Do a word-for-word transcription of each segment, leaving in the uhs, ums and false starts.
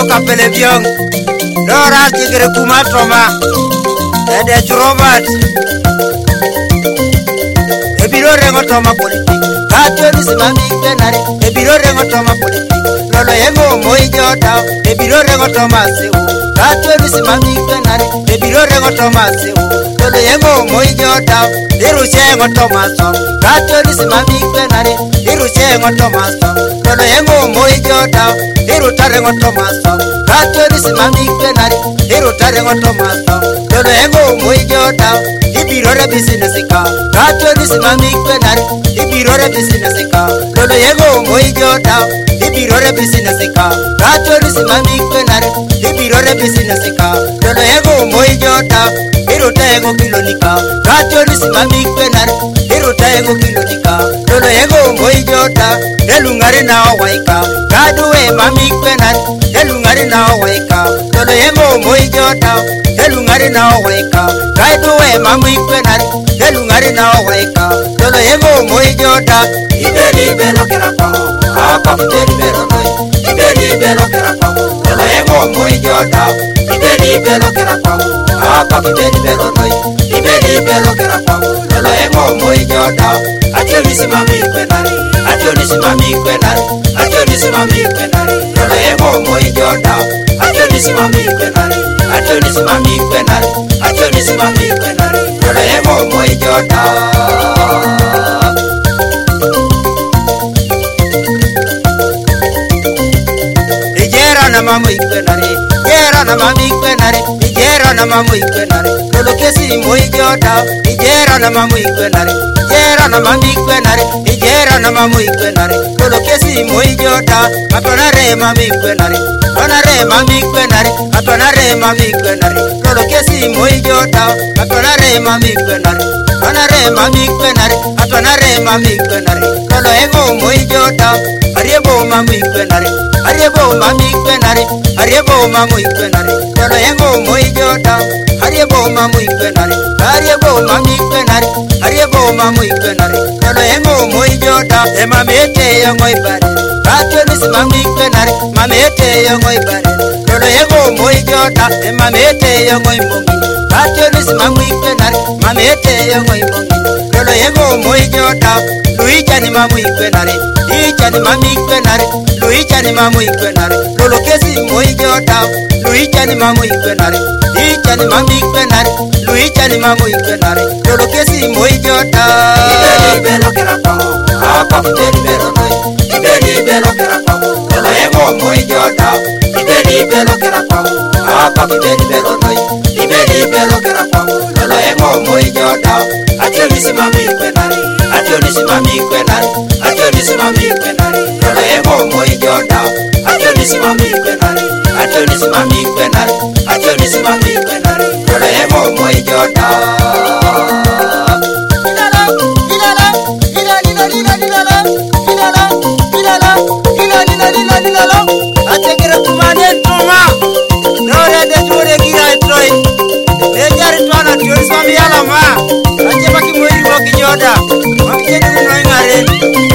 kapele biong Dora tigre kumatoma Ede Robert Ebiro rengo toma politik Katyo nisimami kwenare Ebiro rengo toma politik Lolo yengo moi jota Ebiro rengo toma sewu Katyo nisimami kwenare Ebiro rengo toma sewu Lolo yengo moi jota Iru chengo toma song Katyo nisimami kwenare Iru chengo toma song Lolo yengo moi jota Iru tarengo toma song Katyo nisimami kwenare Iru tarengo toma song Lolo yengo moi jota Ibirore business ka Katyo nisimami kwenare Ibirore business ka Lolo yengo moi jota Ibirore business ka Katyo nisimami kwenare Ibirore business ka Lolo yengo moi jota Iruta yengo kilonika Katyo nisimami kwenare Iruta yengo kilonika Lolo yengo moi jota Elungare na waika Kaduwe mami kwenare Elungare na waika Lolo yengo moi jota Elungare na waika Kaduwe mami kwenare Elungare na waika Lolo yengo moi jota Iberi belo kerapa Apa iberi belo noi Iberi belo kerapa Lolo yengo moi jota Iberi belo kerapa Apa iberi belo noi Iberi belo kerapa Lolo yengo moi jota Atyo nisimami kwenare Atyo nisimami kwenare Atyo nisimami kwenare Lolo yengo moi jota Atyo nisimami kwenare Atyo nisimami kwenare Atyo nisimami kwenare Lolo yengo moi jota Ijera na mamu ikwenare Ijera na mamu ikwenare Ijera na mamu ikwenare Lolo kesi moi jota Ijera na mamu ikwenare Ijera na mamu ikwenare Ijera na mamu ikwenare Lolo kesi moi jota Atonare mamu ikwenare Atonare mamu ikwenare Atonare mamu ikwenare Lolo kesi moi jota Atonare mamu ikwenare Atonare mamu ikwenare Atonare mamu ikwenare Lolo yengo moi jota Ariebo mamu ikwenare Ariebo mamu ikwenare Ariebo mamu ikwenare Lolo yengo moi jota Ariebo mamu ikwenare Ariebo mamu ikwenare Ariebo mamu ikwenare Lolo yengo moi jota E mamete yengo ibare Katyo nisimami ikwenare Mamete yengo ibare Lolo yengo moi jota E mamete yengo imongi Katyo nisimami ikwenare Mamete yengo imongi Lolo yengo moi jota Luicha ni mamu ikwenare Icha ni mami ikwenare Luicha ni mamu ikwenare Lolo kesi moi jota Luicha ni mamu ikwenare Icha ni mami ikwenare Luicha ni mamu ikwenare Lolo kesi moi jota Iberi belo kerapa Apa iberi belo noi Iberi belo kerapa Lolo yengo moi jota Iberi belo kerapa Apa iberi belo noi Iberi belo kerapa Lolo yengo moi jota Atyo nisimami ikwenare Atyo nisimami ikwenare Atyo nisimami ikwenare Lolo yengo moi jota Atyo nisimami ikwenare Atyo nisimami ikwenare Atyo nisimami ikwenare Lolo yengo moi jota Ategere kumane tuma Dore de jure gira etroi Ejari tuana tiori swami yala ma Ache baki mwiri woki joda Wakijeni rino ingare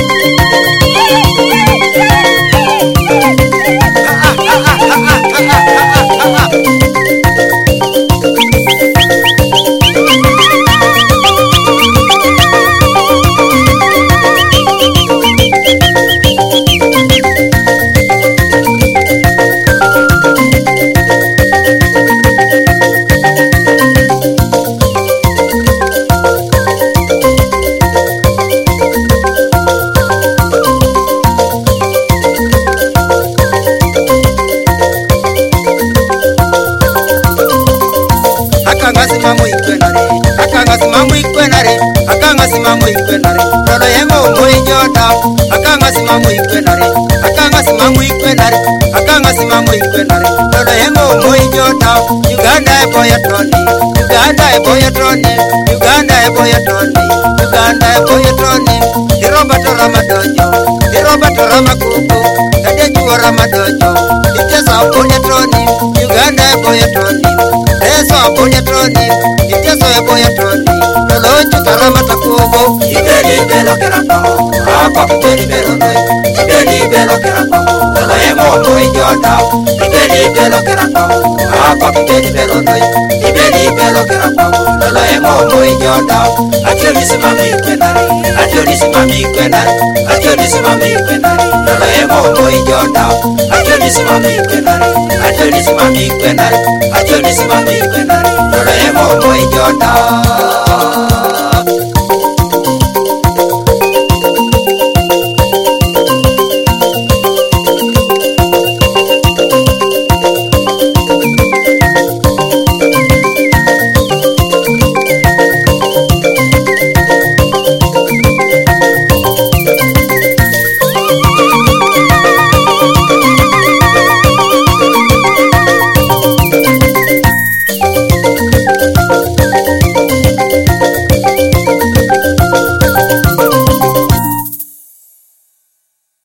Mamu ikwenare Akanga simamu ikwenare Akanga simamu ikwenare Lolo yengo moi jota Akanga simamu ikwenare Akanga simamu ikwenare Akanga simamu ikwenare Lolo yengo moi jota Uganda eboya troni Uganda eboya troni Uganda eboya troni Uganda eboya troni Iroba tora madojo Iroba tora makuku Ede juwa ramadojo Itesa eboya troni Uganda eboya troni Esa eboya troni Iteso eboya troni Lolo chutara matakugo Iberi belo kerapa Apa iberi belo noi Iberi belo kerapa Lolo yengo moi jota Iberi ibeli belo kerapa apa ibeli belo noi ibeli belo kerapa lolo emo moi joda atoni simami kwenare atoni simami kwenare atoni simami kwenare lolo emo moi joda atoni simami kwenare atoni simami kwenare atoni simami kwenare lolo emo moi joda